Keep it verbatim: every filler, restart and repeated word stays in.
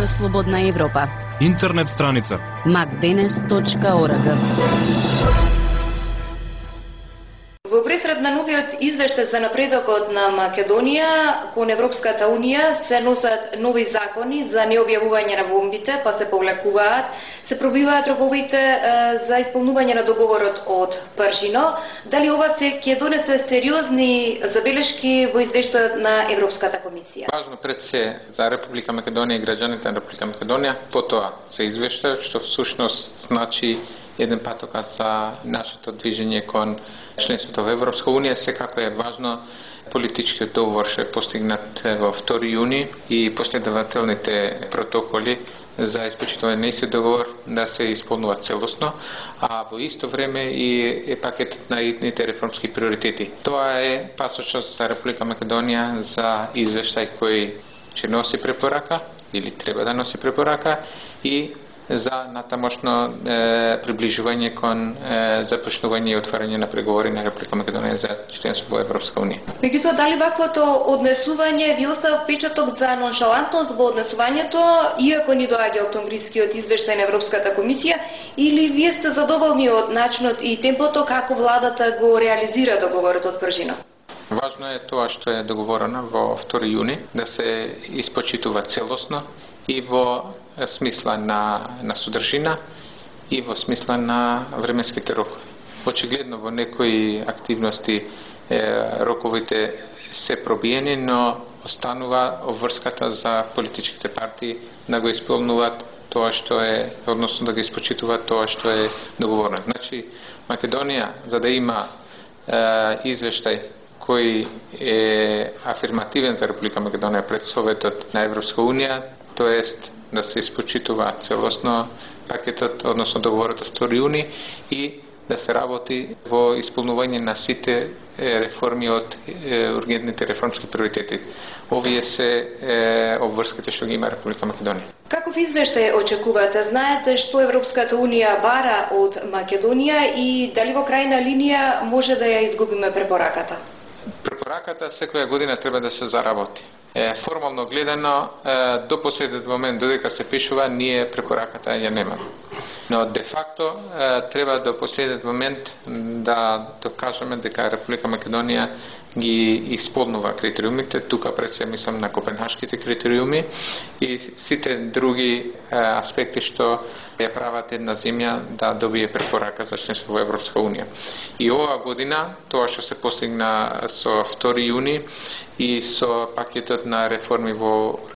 Радио Слободна Европа. Интернет страница макденес точка орг. Во пресред на новиот извештај за напредокот на Македонија кон Европската Унија се носат нови закони за необјавување на бомбите, па се повлекуваат, се пробиваат роковите е, за исполнување на договорот од Пршино. Дали ова се ќе донесе сериозни забелешки во извештајот на Европската комисија? Важно пред се за Република Македонија и граѓаните на Република Македонија, потоа се извештајот што всушност значи еден патоказ за нашето движење кон членството во Европска Унија. Секако е важно политичкиот договор што е постигнат во втори јуни и последователните протоколи за исполнување на истиот договор да се исполнуваат целосно, а во исто време и пакетот на идните реформски приоритети. Тоа е пасочот за Република Македонија за извештај кој ќе носи препорака или треба да носи препорака и за натамошно е, приближување кон е, започнување и отварање на преговори на Република Македонија за членство во Европска Унија. Меѓутоа, дали ваквото однесување ви остава впечаток за ноншалантност во однесувањето, иако ни доаѓа октомврискиот извештај на Европската комисија, или вие сте задоволни од начинот и темпото како владата го реализира договорот од Пршино? Важно е тоа што е договорено во втори јуни, да се испочитува целосно и во смисла на, на содржина и во смисла на временските рокови. Очигледно во некои активности е, роковите се пробиени, но останува обврската за политичките партии да го исполнуваат тоа што е, односно да го испочитуваат тоа што е договорено. Значи, Македонија, за да има е, извештај кој е афирмативен за Република Македонија пред Советот на Европска Унија, тоест да се испочитува целосно пакетот, односно договорот од втори јуни и да се работи во исполнување на сите реформи од ургентните реформски приоритети. Овие се е, обврските што ги има Република Македонија. Каков извештај очекувате? Знаете што Европската Унија бара од Македонија и дали во крајна линија може да ја изгубиме препораката? Препораката секоја година треба да се заработи. Е, формално гледано, е, до последниот момент, додека се пишува, ние препораката ја немаме. Но де факто е, треба до последниот момент да докажеме дека Република Македонија ги исполнува критериумите, тука пред се мислам на копенхашките критериуми и сите други е, аспекти што ја прават една земја да добие препорака за членство во Европска Унија. И оваа година, тоа што се постигна со втори јуни и со пакетот на реформи во